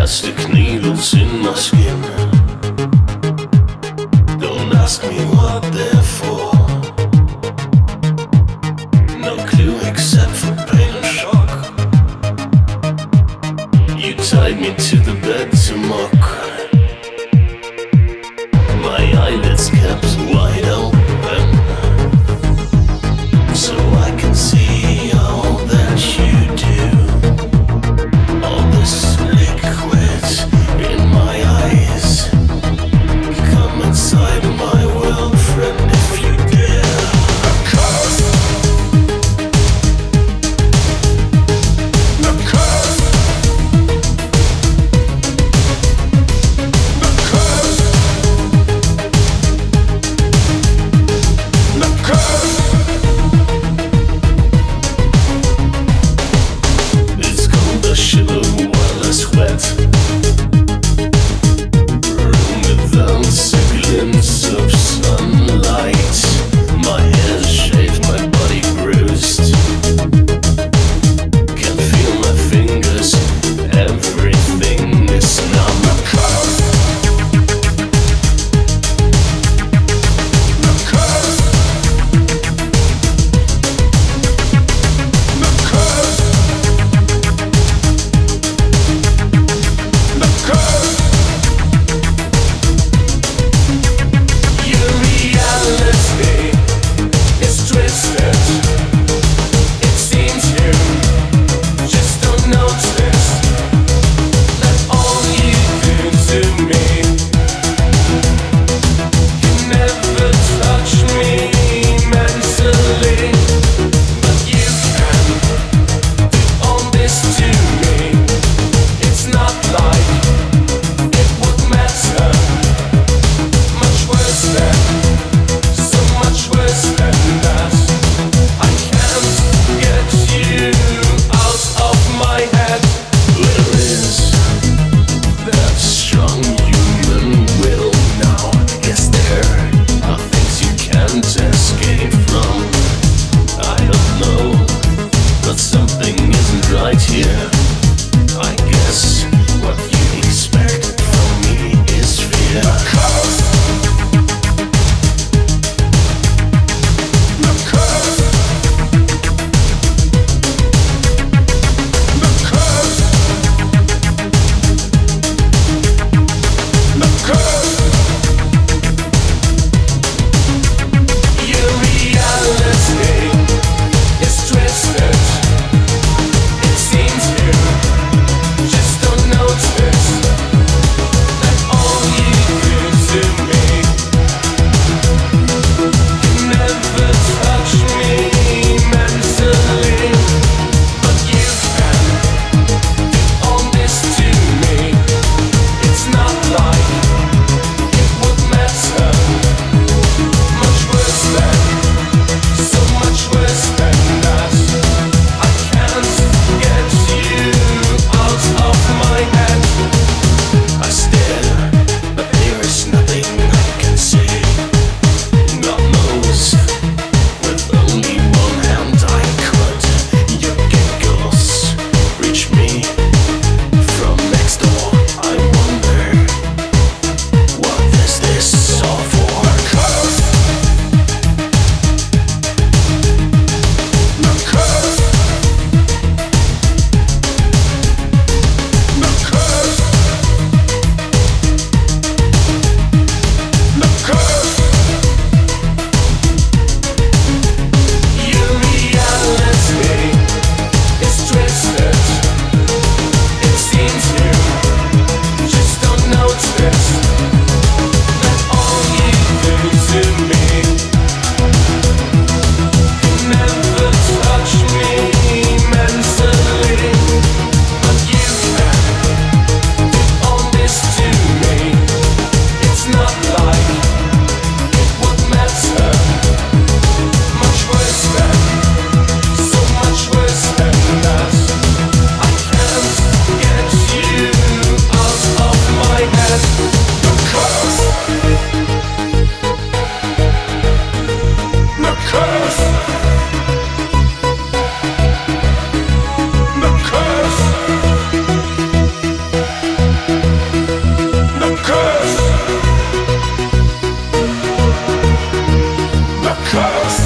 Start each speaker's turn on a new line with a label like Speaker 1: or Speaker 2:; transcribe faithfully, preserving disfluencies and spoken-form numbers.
Speaker 1: plastic needles in my skin. Don't ask me what they're for. No clue except for pain and shock. You tied me to the bed to mock. My eyelids kept wide open, so I can see all that you do. All this liquid in my eyes. Come inside my world, friend, if you dare. The curse. The curse. The curse. The curse. It's cold, I shiver while I sweat. Room without a glimpse of Cause